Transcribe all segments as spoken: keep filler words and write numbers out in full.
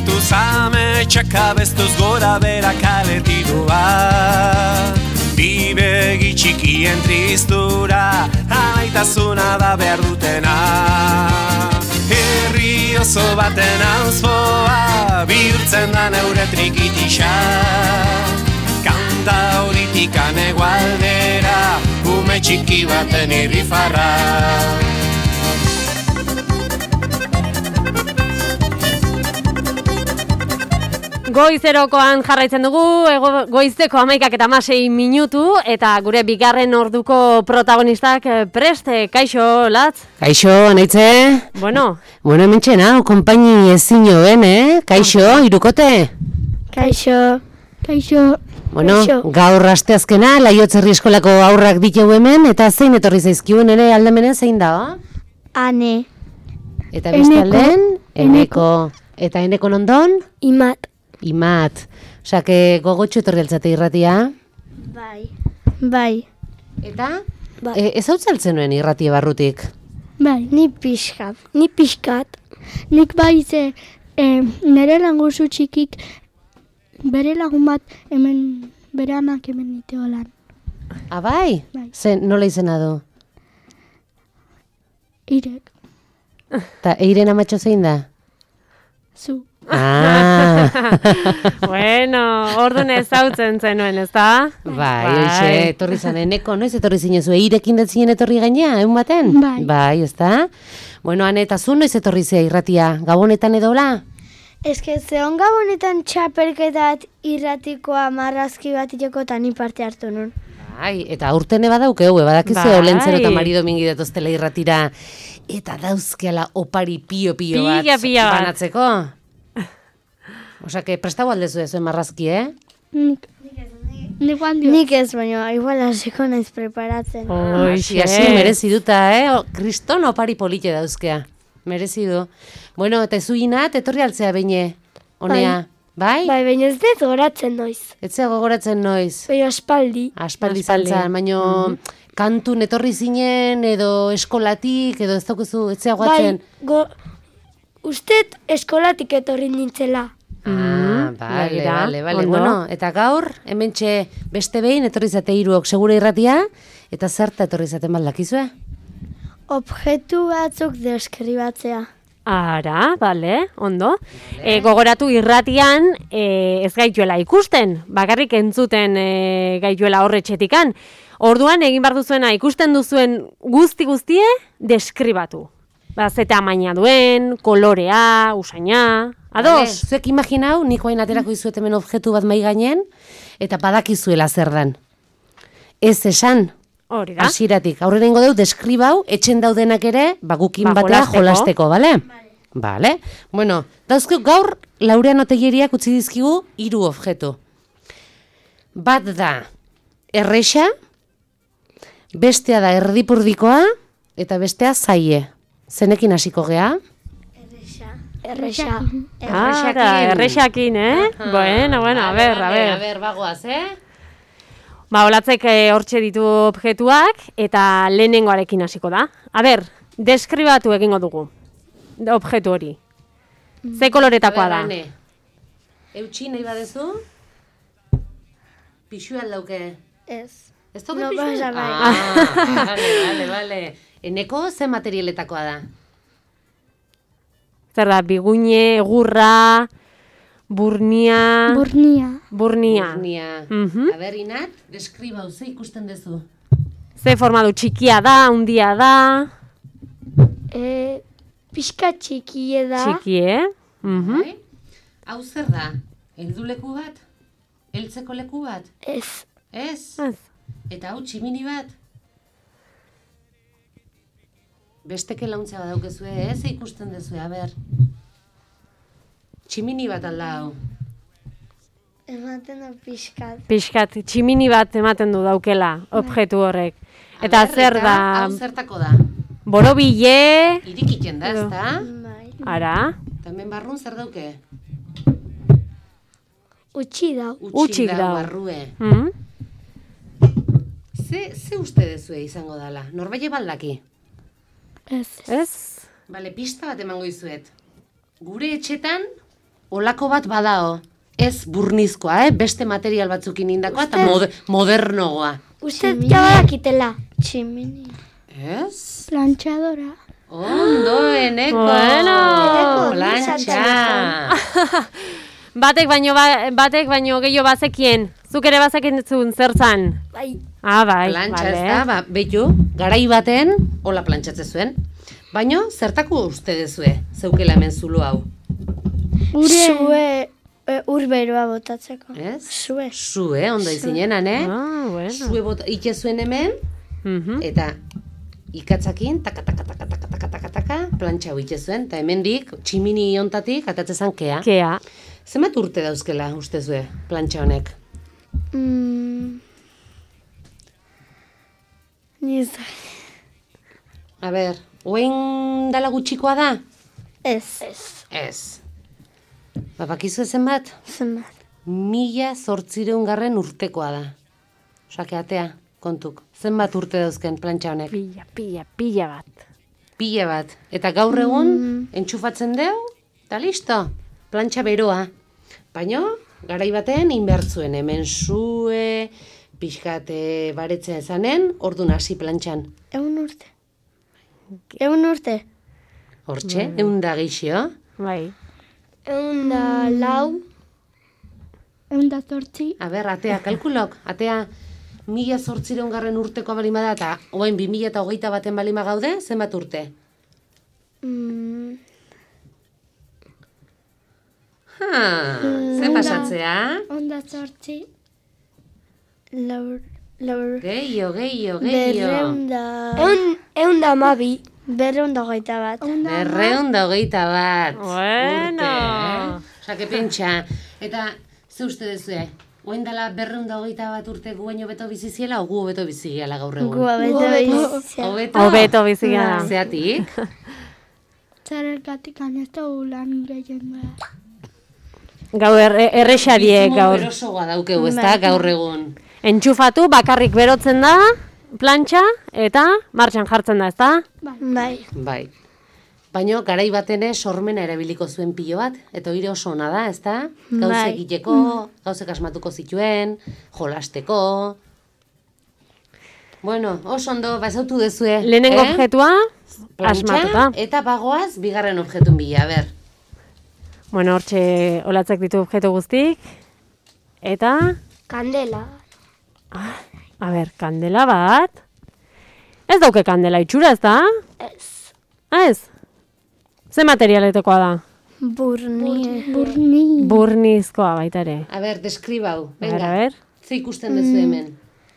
Katu zame txakabeztuz gora bera kaletidua. Bi begi txikien tristura, alaitasuna da behar dutena. Herri oso baten auzpoa, bihurtzen da neure trikitisa. Kanta horitikan egualdera, ume txiki baten irrifarra. Goizerokoan jarraitzen dugu, ego, goizeko hamaikak eta hamasei minutu, eta gure bigarren orduko protagonistak prest, kaixo, Latz? Kaixo, anaitze? Bueno. Bueno, hemen txena, kompaini ezin joen, eh? Kaixo, irukote? Kaixo, kaixo. Bueno, kaixo. Gaur asteazkena, Laiotzerri eskolako aurrak ditugu hemen, eta zein etorri zaizkiuen ere aldamenen zein da? Ane. Eta beste alden? Eneko. Eta eneko nondon? Imat. Imat. Osa, que gogotxo etorri altzate irratia? Bai. Bai. Eta? Bai. E, ez hau txaltzen nuen irratia barrutik? Bai, ni pixkat. Ni pixkat. Nik bai ze, eh, nire langozu txikik, bere lagun bat hemen, bere anak hemen niteo lan. Ah, bai? Bai. Zen, nola izena du? Irek. Ta eiren amatxo zein da? Zu. Ah. Bueno, orduan ezautzen zenuen, ez da? Bai, hoxe, etorri zan, eneko, noiz etorri zinezu, eirekin detzien etorri gaina, egun baten? Bai. Bai, ez da? Bueno, ane, eta zu noiz etorri zea irratia, gabonetan edola? Ez que zeon gabonetan txapelketat irratikoa marrazki bat iteko eta ni parte hartu nun. Bai, eta aurten eba daukeu, badakizu Bai. Olentzero eta Mari Domingi datoztela irratira, eta dauzkeala opari pio-pio bat Pila, pila bat. banatzeko. Osa, que prestau aldezu zuen marrazki, eh? Nik, nik, nik ez, baina igual hasiko naiz preparatzen. Hasi, hasi, merezi duta, eh? O, kriston opari polite dauzkea. Merezi du. Bueno, eta zuinat, etorri altzea beine, honea. Bai? Bai, baina ez dut goratzen noiz. Etzea gogoratzen noiz. Baina aspaldi. Aspaldi Aspaldi. zantzan, baino kantun etorri zinen, edo eskolatik, edo ez daukazu, etzea goatzen. Bai, go, ustet eskolatik etorri nintzela. Ah, bale, begira, bale, bale. ondo. Bueno, eta gaur, hementxe beste behin, etorri zate hiruok segura irratia, eta zerta etorri zaten baldakizue? Objektu batzuk deskribatzea. Ara, bale, ondo. E, gogoratu irratian e, ez gaituela ikusten, bakarrik entzuten e, gaituela horretxetikan. Orduan, egin behar duzuena ikusten duzuen guzti-guztie deskribatu. Ba, ze tamaina duen, kolorea, usaina, ados? Vale, zuek imaginau, niko hain aterako izuet hemen objektu bat mai gainen, eta badakizuela zer dan. Ez esan, Hori da. hasiratik. Aurrera ingo deu, deskribau, etxen daudenak ere, bagukin Ba, batea jolasteko. jolasteko, bale? Bale. Bueno, dauzko gaur, Laurean Otegeriak utzi dizkigu hiru objektu. Bat da, erresa, bestea da erdipurdikoa, eta bestea zaie. Zenekin hasiko gea? Erresa. Ara, errexakin, eh? Bueno, bueno, a ber, a ber. A ber, bagoaz, eh? Ba, olatzek eh, hortxe ditu objektuak, eta lehenengoarekin hasiko da. A ber, deskribatu egingo dugu, objektu hori. Ze koloretakoa da? Eutxi nahi badezu? Pixu aldauke. Ez. Ez toke No pixu? pasa nada. Ah, vale, vale, vale. Eneko ze materialetakoa da? Zer da, biguine, egurra, burnia... Burnia. burnia. Burnia. Mhm. A ber, Inat, deskribau, ze ikusten duzu? Ze forma du, txikia da, handia da, E, pixka txikie da. txiki, eh? Mhm. Bai? Hau zer da? Helduleku bat? Heltzeko leku bat? Ez. Ez? Ez. Eta hau tximini bat? Besteke launtza badaukezue, ez ikusten dezue, a ber. Tximini bat alda hau. Ematen da pixkat. Pixkat, tximini bat ematen du daukela, objektu horrek. Eta A ber, zer eta da, Hau zertako da? borobile, Irikiten da, ez da? Bai. ara, Eta hemen barrun zer dauke? Utsi da. Utzik dau dau. barrue. mhm. Ze, ze uste dezue izango dala? Norbaile baldaki? Ez. Ez? Bale, pista bat emango izuet. Gure etxetan, olako bat badao. Ez burnizkoa, eh? Beste material batzukin indakoa eta mod modernogoa. Uste jabadakitela. Tximini. Ez? Planchadora. Ondo, eneko. Bueno. Plantxa. Batek baino, ba, batek baino gehiago bazekien. Zuk ere bazekien zuen zertzan. Bai. Ah, bai, Plantxa vale. ez da, ba, behitu, garai baten, hola plantxatze zuen. Baino, zertako uste dezue, zeukela hemen zulu hau. Zue e, urberoa botatzeko. Ez? Zue. Zue, ondo izinenan, eh? Ah, bueno. Zue bota, ite zuen hemen, Mhm. eta ikatzakin, taka, taka, taka, taka, taka, taka, taka, plantxa hau ite zuen, eta hemendik, tximini hontatik, atatzezan kea. Kea. Zenbat urte dauzkela, uste zue, plantxa honek? Mm. Ni ez da. A ber, oen dala gutxikoa da? Ez. Ez. Ez. Ba, bakizu zenbat? Zenbat. Mila zortzireun garren urtekoa da. Osake, atea, kontuk. Zenbat urte dauzken plantxa honek? Pila, pila, pila bat. Pila bat. Eta gaur egun, entxufatzen deu, eta listo. Plantxa beroa. Baina, garai baten, inbertzuen hemen zue, pixkate baretzea ezanen, ordun hasi plantxan. Egun urte. Egun urte. Hortxe, egun da geixio. Bai. Egun da lau. Egun da zortzi. A ber, atea, kalkulok, atea, mila zortzireun garren urteko balima da, eta oain bi mila eta hogeita baten balima gaude, zenbat urte? Mm. Ha, ze pasatzea? Onda zortzi. Laur. Laur. Geio, geio, geio. Berreun da. Egun, egun da amabi. Berreun da hogeita bat. Berreun da hogeita bat. Bueno. Urte, eh? Osake pentsa. Eta, ze uste dezue? Oen dela berreun da hogeita bat urte guaino beto biziziela, o gu hobeto biziziela gaur egun? Gua bete behizia. Hobeto? Hobeto bizia da. Zeatik? Zergatik ez dugu lan gehien behar. Gaur er, errexariek Bizimo gaur. berosoa daukegu, ez da, gaur egun. Entxufatu, bakarrik berotzen da, plantxa, eta martxan jartzen da, ez da? Bai. Bai. Baina, garai batene sormena erabiliko zuen pilo bat, eta hori oso ona da, ez da? Gauze Bai. egiteko, gauzek asmatuko zituen, jolasteko. Bueno, oso ondo, bazautu dezue. Lehenengo eh? objetua, Plantxa, asmatuta. eta bagoaz, bigarren objetun bila, ber. Bueno, hortxe olatzak ditu objetu guztik. Eta, Kandela. a ber, kandela bat. Ez dauke kandela itxura, ez da? Ez. Ah, ez? Ze materialetekoa da? Burni. Burni. Burnizkoa baita ere. A ber, deskribau, A ber, venga. a ber. Ze ikusten duzu hemen?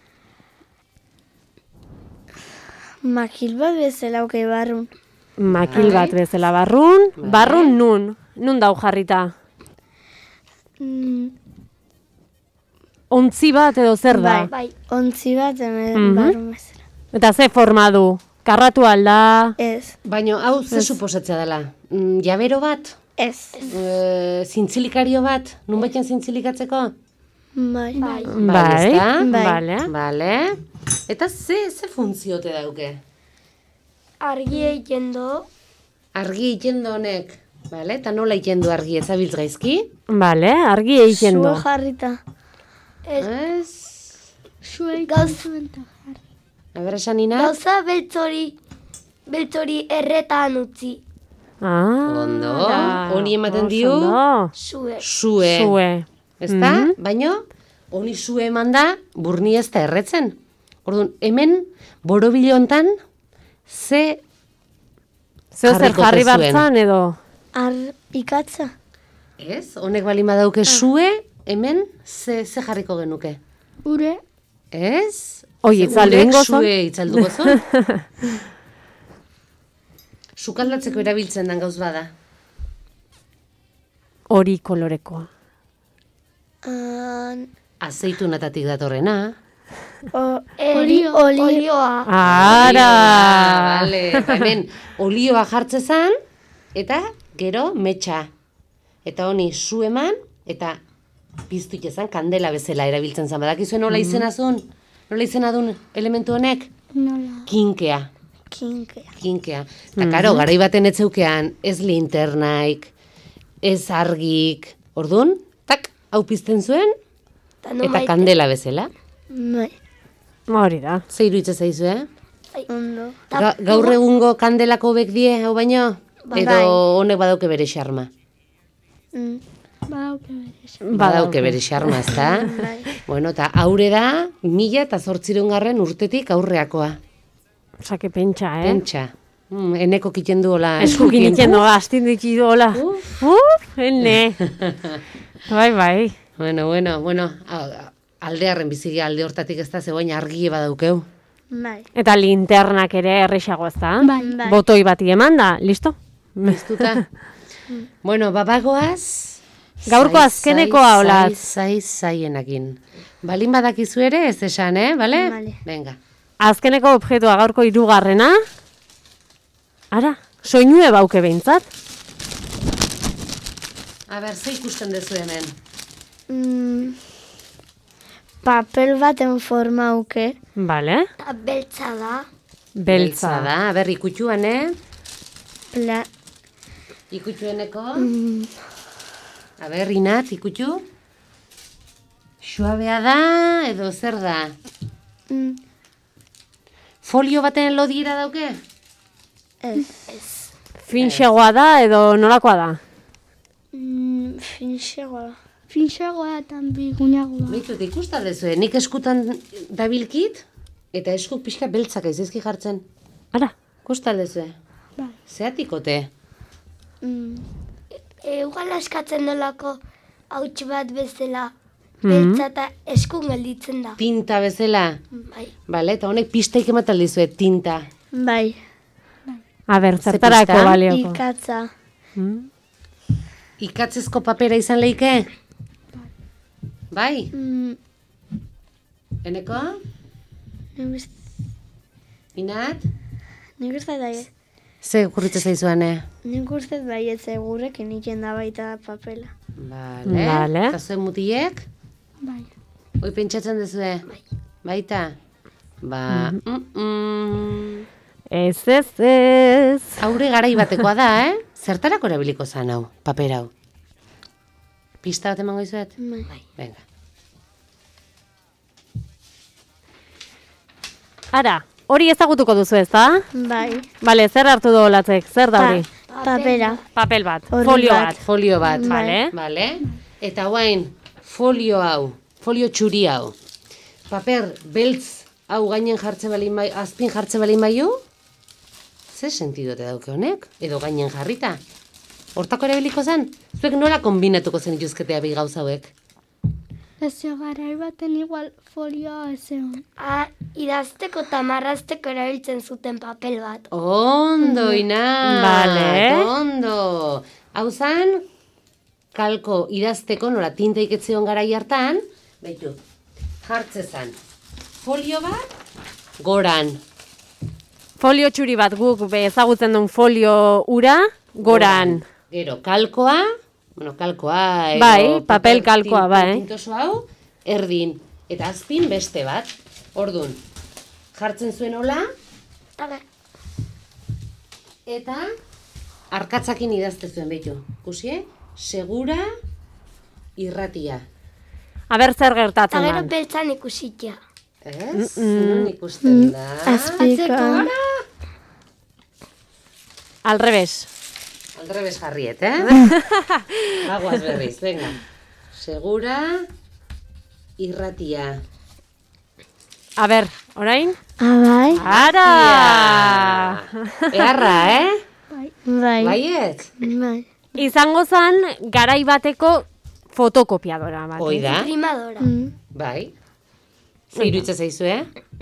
Makil bat bezala auke barrun. Makil bat bezala barrun. Bai. Barrun nun. Nun dau jarrita. Mm, Ontzi bat edo zer da? bai. Ontzi bat hemen Mhm. barrun bezala. Eta ze forma du? Karratu alda? Ez. Baina, hau, ze suposatzea dela? Mm, jabero bat? Ez. E, zintzelikario bat? Nun baiten zintzilikatzeko? Bai. Bai. Bai, ezta? Bai. Vale. Vale. Eta ze, ze funtziote dauke? Argi egiten do. Argi itendo honek. Vale, eta nola itendo argi ezabiltz gaizki? Vale, argi egiten du. Zue jarrita. Ez... Zuei Gauz- kontuenta jarri. A ber, esan ina? Gauza beltzori, beltzori erretan utzi. Ah, Ondo, da. honi ematen Oso dio? ondo. Zue. Sue. Zue. Ezta? Mhm. Baina, honi sue eman da, burni ez da erretzen. Orduan, hemen, borobilo hontan, ze... Zeo zer Jarriko jarri kezuen. bartzan edo? Ar ikatza. Ez? Honek balima dauke sue, hemen, ze, ze jarriko genuke. Ure. Ez? Oi, itzaldu Urek ingo zon? Sue itzalduko zon? Sukaldatzeko erabiltzen den gauz bada. Hori kolorekoa. An, Azeitunatatik datorrena. o, eri, Olio. olioa. Ara! Vale. Hemen, olioa jartzezan, eta gero metxa. Eta honi zu eman, eta piztu itezan kandela bezala erabiltzen zan. Badakizuen nola izena zuen? Nola izena duen elementu honek? Nola. Kinkea. Kinkea. Kinkea. Eta karo, garai baten etzeukean ez linternaik, ez argik. Ordun, tak, hau pizten zuen, Ta no eta maite. kandela bezala. Bai. Hori da. Ze iruditzen zaizu, eh? Ondo. Ga, gaur egungo kandelako hobek die, hau baino? Edo honek badauke bere xarma? Mm. Badauke berez. Badauke bere xarma, ezta? Bueno, eta haure da, mila eta zortziron garren urtetik aurreakoa. Osake pentsa, eh? Pentsa. Mm, eneko kiten du hola. Eskukin itzen doa, astin dikidu hola. Uf, ene. Bai, bai. Bueno, bueno, bueno, a- aldearren biziki alde hortatik ez da, zegoen argi badaukeu. Bai. Eta linternak ere erresago ez da. Bai. Bai. Botoi bati eman da, listo? Piztuta. Bueno, babagoaz... Gaurko zai, azkenekoa zai, olatz. Zai, zai, zaienakin. Balin badakizu ere, ez esan, eh? Bale? Bale. Venga. Azkeneko objektua gaurko hirugarrena. Ara, soinue bauke behintzat. A ber, ze ikusten dezu hemen? Mm. Papel baten forma auke. Bale, Ta beltza da. beltza. da. A ber, ikutxuan, eh? Pla... Ikutxueneko. A ber, Inat, ikutxu. Suabea da, edo zer da? Mm. Folio baten lodiera dauke? Ez. Finxegoa da edo nolakoa da? Mm, finxegoa. Finxegoa eta bigunagoa. Beitut, ikusta dezue, nik eskutan dabilkit, eta eskuk pixka beltzak aizizki jartzen. Ara, Ikusta dezue. Bai. Zeatikote. Mm. Eugal askatzen dolako hauts bat bezala. Mhm. Beltza eta eskun gelditzen da. Tinta bezala. Bai. Bale, eta honek pistaik ematen dizue, tinta. Bai. a ber, Ze zertarako pista? balioko. Ikatza. Ikatzezko papera izan leike? Bai? Mm. Eneko? Nik uste Inat? nik uste da Ze gurritze zaizuan, eh? nik uste baiet segurekin iken da baita papela. Bale. Bale. Eta zuen mutiek? Bai. Hoi pentsatzen duzue? Baita? Ba, mm -mm. Ez, ez, ez. Haure garai batekoa da, eh? Zertarako erabiliko zan hau, paper hau? Pista bat emango izuet? Bai. Venga. Ara, hori ezagutuko duzu ez da? Bai. Bale, zer hartu du olatzek, zer da hori? Papela. Papel bat, Orri folio bat. bat. Folio bat. Bale. Bale? Eta guain, folio hau, folio txuri hau. Paper beltz hau gainen jartzen balin bai, azpin jartzen balin baiu? Ze sentidote dauke honek? Edo gainen jarrita? Hortako erabiliko zen? Zuek nola kombinatuko zen ituzketea bi gauza hauek? Ez garai baten igual folioa ez egon. Ah, idazteko eta marrazteko erabiltzen zuten papel bat. Ondo, Inat! Bale. Ondo! Hau zen, kalko idazteko, nola tinta iketzion garai hartan, baitu, jartze zen, folio bat, goran. Folio txuri bat guk be ezagutzen duen folio ura, goran. Gero, kalkoa, bueno, kalkoa, edo Bai, papel kalkoa, tin- bai. Tintoso hau, erdin. Eta azpin beste bat, ordun. Jartzen zuen hola, Hala. eta arkatzakin idazte zuen, beitu. Kusie? Segura, irratia. A ber zer Eta gertatzen gero da. beltzan ikusitia. Ez? Non ikusten da? Azpika. Al revés. Aldrebes jarriet, eh? Bagoaz berriz, venga. Segura, irratia. A ber, orain? Abai. Ara! Eharra, eh? Bai. Baiet? Bai. Izango zan garai bateko fotokopiadora bat. Hoi da? Primadora. Mm. Bai. Ze iruditzen zaizu, eh?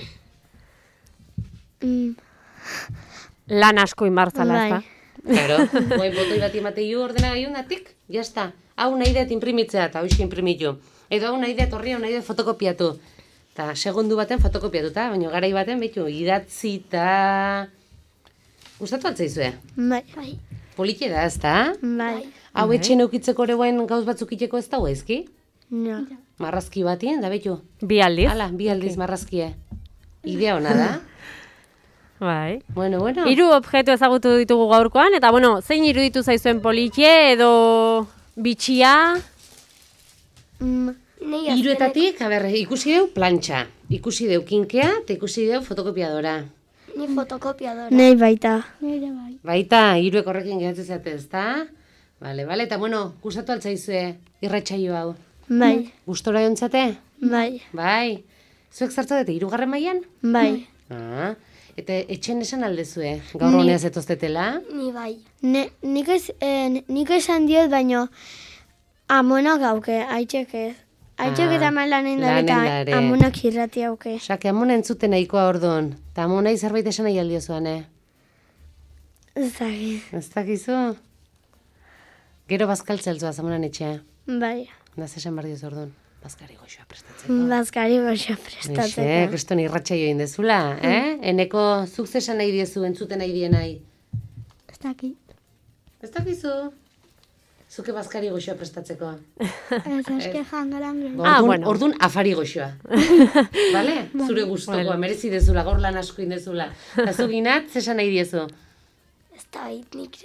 Mm. Lan asko inbartzala, Bai. ezta? Claro, guai botoi bat imateiu ordenagailunatik, jazta. Hau nahi dut imprimitzea eta hoxe imprimitu. Edo hau nahi dut horri, hau nahi dut fotokopiatu. Eta segundu baten fotokopiatuta, baina garai baten behitu idatzi eta... Gustatu altzaizue? Bai. Bai. Politxe da, ezta? Bai. Hau etxen eukitzeko ere guain gauz batzuk iteko ez dago ezki? Ja. Marrazki batien, da behitu. Bi aldiz. Hala, bi aldiz marrazkie. Idea ona da. Bai. Bueno, bueno. Hiru objektu ezagutu ditugu gaurkoan, eta bueno, zein iruditu zaizuen politie edo bitxia? Mm, nei Hiruetatik, a ber, ikusi deu plantxa, ikusi deu kinkea, eta ikusi deu fotokopiadora. Ni fotokopiadora. Nei baita. Nire bai. Baita, hiruek horrekin geratzen zate, ezta? Bale, bale, eta bueno, gustatu altzaizue irratsaio hau. Bai. Gustora jontzate? Bai. Bai. Zuek zartu dute hirugarren mailan? Bai. Ah, eta etxen esan aldezue, gaur honea zetoztetela? Ni bai. Ne, nik, ez, eh, nik esan diot, baino amonak hauke, aitzek ez. Aitzek Ah, eta lanen da lanen eta dare. amonak irrati hauke. Osake, amona entzuten nahikoa orduan. Eta amonai zerbait esan nahi aldiozuan, eh? Ez dakit. Ez dakizu? Gero bazkaltzeltzua amonan etxea. Bai. Da zesan behar diozu orduan. Bazkari goxoa prestatzeko. Bazkari goxo Eixe, prestatzeko. kriston irratsaio egin dezula, eh? Eneko zuk zesan nahi diezu, entzuten nahi die nahi. Ez dakit. Ez dakizu? Zuke bazkari goxoa prestatzeko. Ez eske jangaran gero. Ba, Ah, Ordun, bueno. ordun afari goxoa. Bale? Zure gustokoa, merezi dezula, gaur lan asko indezula. Eta zu ginat, zesan nahi diezu? Ez da bait, nik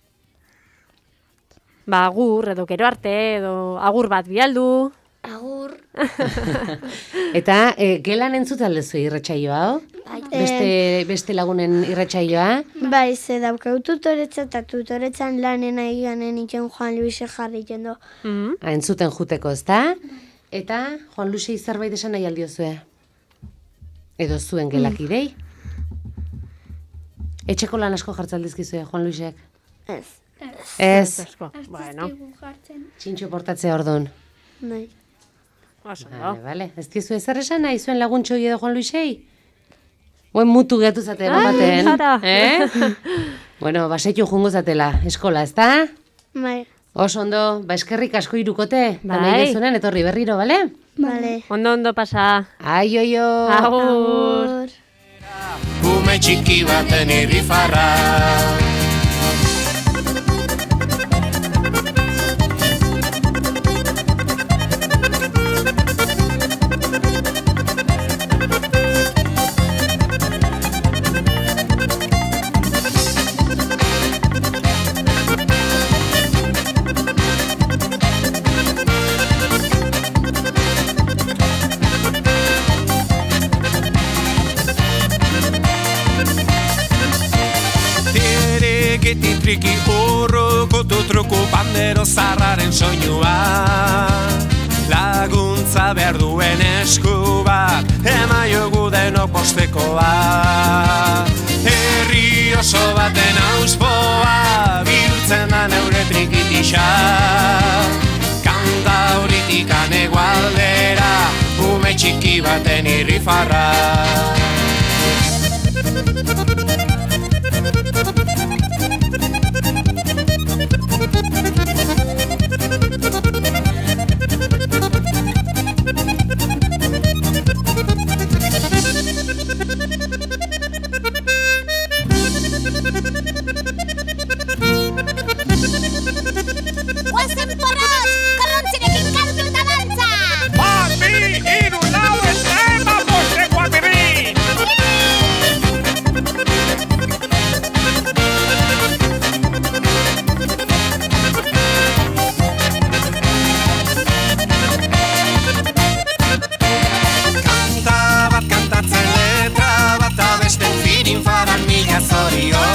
Ba, agur, edo gero arte, edo agur bat bialdu. agur. Eta, e, gelan entzut aldezu irratsaio hau? Bai. Beste, beste lagunen irratsaioa? Bai, ze daukau tutoretza eta tutoretzan lanen aiganen itxen Juan Luise jarri jendo. Mm. Ah, entzuten juteko, ezta? Eta, Juan Luisei zerbait esan nahi aldiozue? Edo zuen gelakidei? Etxeko lan asko jartzen dizkizue, Juan Luisek? Ez. Ez, Asko. Bueno, txintxo portatzea ordun. Nahi. oso, Vale, vale. Ez dizu ezer esan nahi zuen laguntxoi edo Juan Luisei? Buen mutu gehatu zate baten. jara. Eh? Bueno, basaitu jungo zatela, eskola, ezta? Bai. Oso ondo, ba eskerrik asko irukote. Ba Bai. nahi dezunen, etorri berriro, bale? Bale. Ondo, ondo pasa. Ai, oi, oi. Agur. Ume txiki baten irrifarra. Triki triki urru kutu truku pandero zarraren soinua. Laguntza behar duen esku bat emaiogu denok postekoa. Herri oso baten auspoa bihurtzen da neure trikitisa. Kanta horitik anegualdera ume txiki baten irrifarra. Guazen porrot, korrontzirekin kantu eta dantza! Bat, bi, hiru, lau, eta ema posteko albirin! Kanta bat kantatzen letra bat abesten firin faran mila zorion.